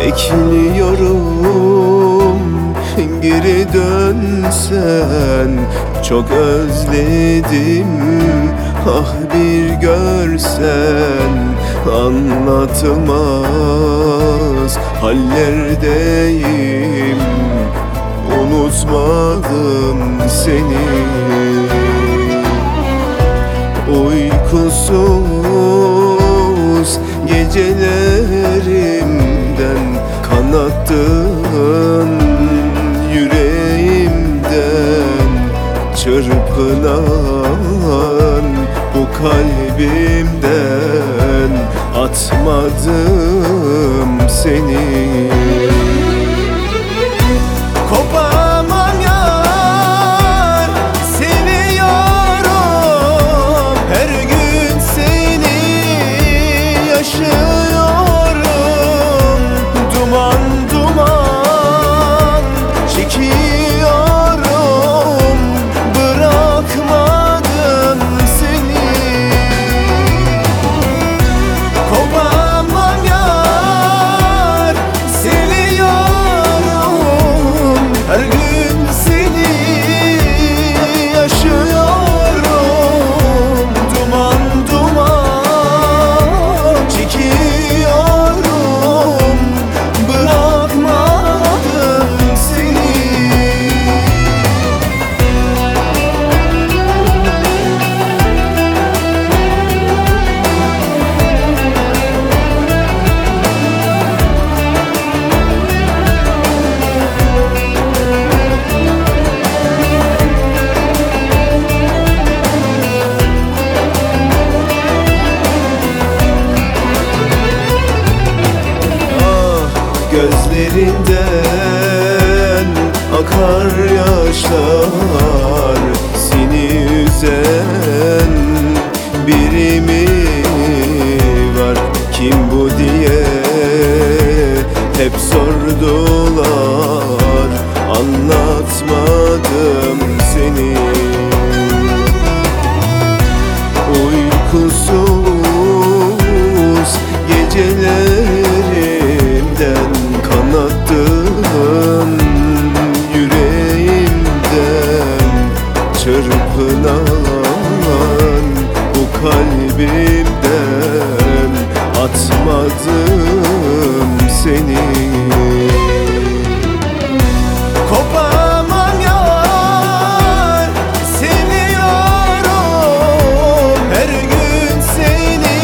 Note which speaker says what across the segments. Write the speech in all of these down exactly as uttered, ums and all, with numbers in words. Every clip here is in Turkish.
Speaker 1: Bekliyorum geri dönsen, çok özledim. Ah bir görsen, anlatılmaz hallerdeyim. Unutmadım seni. Uykusuz gecelerimden kanattın yüreğimden. Çırpınan bu kalbimden atmadım seni. Kopamam yar, seviyorum. Her gün seni yaşıyorum. Duman duman çekiyorum. Bırakmadım seni. Kopamam yar, seviyorum. Her gün seni yaşıyorum. Duman duman çekiyorum. Bırakmadım seni. Gözlerinden akar yaşlar, seni üzen biri mi var? Kim bu diye hep sordular. Anlatmadım seni. Uykusuz gecelerimden kanattın yüreğimden. Çırpınan bu kalbimden atmadım seni. Kopamam yar, seviyorum. Her gün seni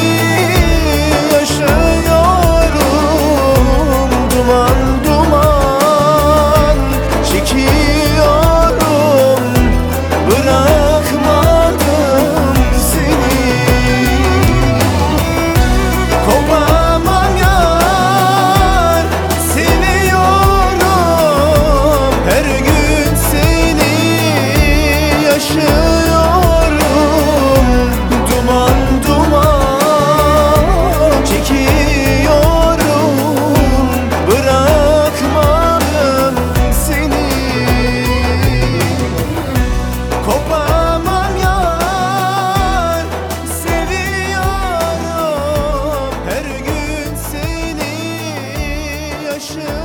Speaker 1: yaşıyorum. Duman duman çekiyorum. Bırakmadım seni. Kopamam yar, seviyorum. Her gün seni yaşıyorum. Duman duman çekiyorum. Bırakmadım seni. Kopamam yar, seviyorum. Her gün seni yaşıyorum.